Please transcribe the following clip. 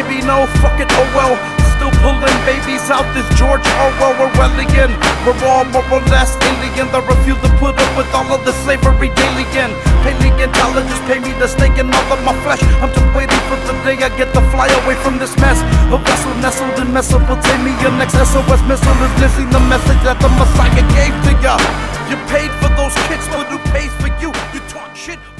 baby, no, fuck it, oh well. Still pulling babies out this George Orwellian. We're all more or less alien that refuse to put up with all of the slavery daily. Paleontologists pay me to stake in all of my flesh. I'm just waiting for the day I get to fly away from this mess. A vessel nestled in Mesopotamia. Next SOS missile is missing the message that the Messiah gave to ya. You paid for those kicks, but who pays for you? You talk shit.